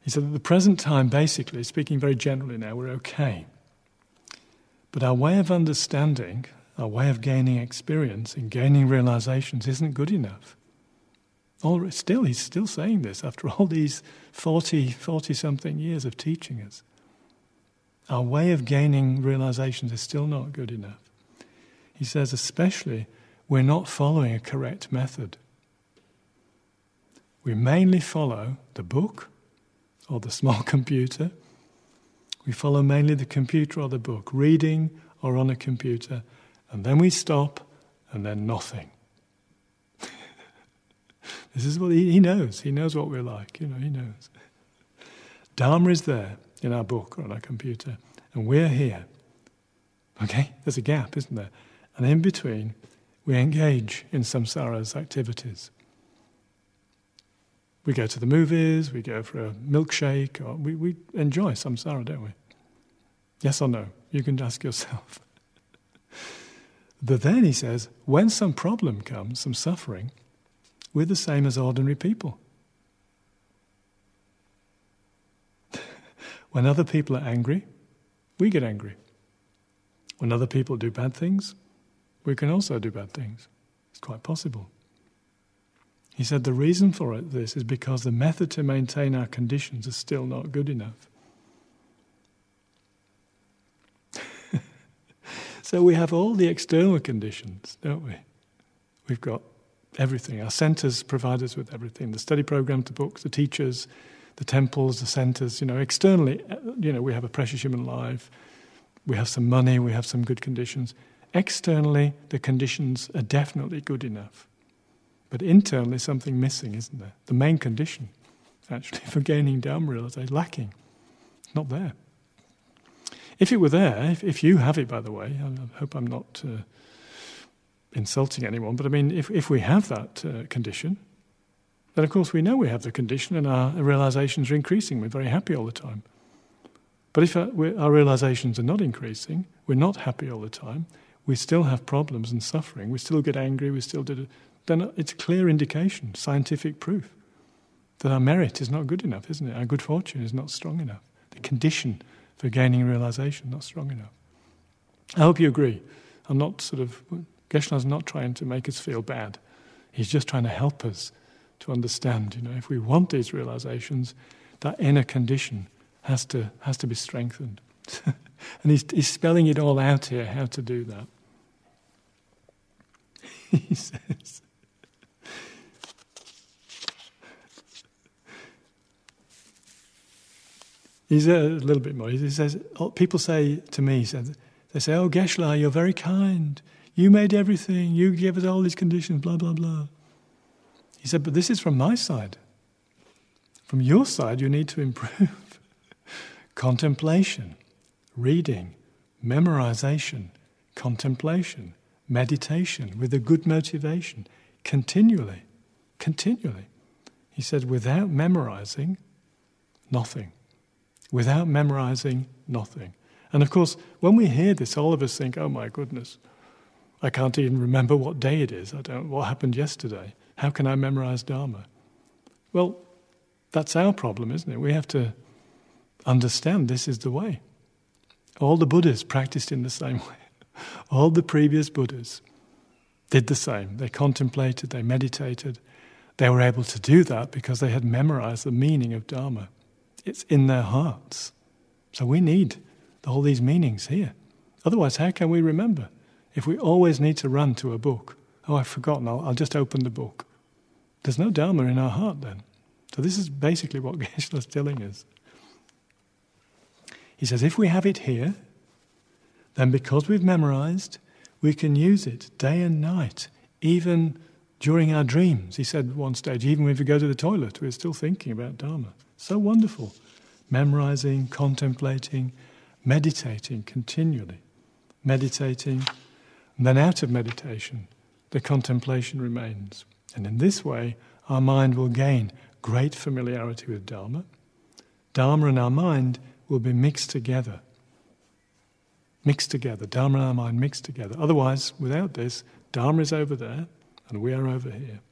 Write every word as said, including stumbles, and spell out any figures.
He said, at the present time, basically, speaking very generally now, we're okay. But our way of understanding, our way of gaining experience and gaining realizations isn't good enough. All, still, he's still saying this after all these forty, forty-something years of teaching us. Our way of gaining realizations is still not good enough. He says, especially, we're not following a correct method. We mainly follow the book or the small computer. We follow mainly the computer or the book, reading or on a computer, and then we stop, and then nothing. This is what he, he knows. He knows what we're like. You know, he knows. Dharma is there in our book or on our computer, and we're here. Okay? There's a gap, isn't there? And in between, we engage in samsara's activities. We go to the movies, we go for a milkshake, or we, we enjoy samsara, don't we? Yes or no? You can ask yourself. But then he says, when some problem comes, some suffering, we're the same as ordinary people. When other people are angry, we get angry. When other people do bad things, we can also do bad things. It's quite possible. He said the reason for it, this is because the method to maintain our conditions is still not good enough. So we have all the external conditions, don't we? We've got everything. Our centres provide us with everything. The study program, the books, the teachers, the temples, the centres. You know, externally, you know, we have a precious human life. We have some money. We have some good conditions. Externally, the conditions are definitely good enough. But internally, something missing, isn't there? The main condition, actually, for gaining Dharma realization, lacking. It's not there. If it were there, if, if you have it, by the way, I hope I'm not uh, insulting anyone, but I mean, if, if we have that uh, condition, then of course we know we have the condition and our realizations are increasing. We're very happy all the time. But if our, our realizations are not increasing, we're not happy all the time, we still have problems and suffering, we still get angry, we still do... then it's a clear indication, scientific proof, that our merit is not good enough, isn't it? Our good fortune is not strong enough. The condition for gaining realization not strong enough. I hope you agree. I'm not sort of... Geshe-la's not trying to make us feel bad. He's just trying to help us to understand, you know, if we want these realizations, that inner condition has to has to be strengthened. And he's, he's spelling it all out here, how to do that. He says... He's a little bit more. He says, oh, people say to me, he says, they say, oh, Geshe-la, you're very kind. You made everything. You gave us all these conditions, blah, blah, blah. He said, but this is from my side. From your side, you need to improve. Contemplation, reading, memorization, contemplation, meditation with a good motivation, continually, continually. He said, without memorizing, nothing. Without memorizing, nothing. And of course, when we hear this, all of us think, oh my goodness, I can't even remember what day it is. I don't. What happened yesterday? How can I memorize Dharma? Well, that's our problem, isn't it? We have to understand this is the way. All the Buddhas practiced in the same way. All the previous Buddhas did the same. They contemplated, they meditated. They were able to do that because they had memorized the meaning of Dharma. It's in their hearts. So we need all these meanings here. Otherwise, how can we remember? If we always need to run to a book, oh, I've forgotten, I'll, I'll just open the book. There's no Dharma in our heart then. So this is basically what Geshe-la's telling us. He says, if we have it here, then because we've memorized, we can use it day and night, even during our dreams. He said at one stage, even if we go to the toilet, we're still thinking about Dharma. So wonderful. Memorizing, contemplating, meditating continually. Meditating, and then out of meditation, the contemplation remains. And in this way, our mind will gain great familiarity with Dharma. Dharma and our mind will be mixed together. Mixed together. Dharma and our mind mixed together. Otherwise, without this, Dharma is over there, and we are over here.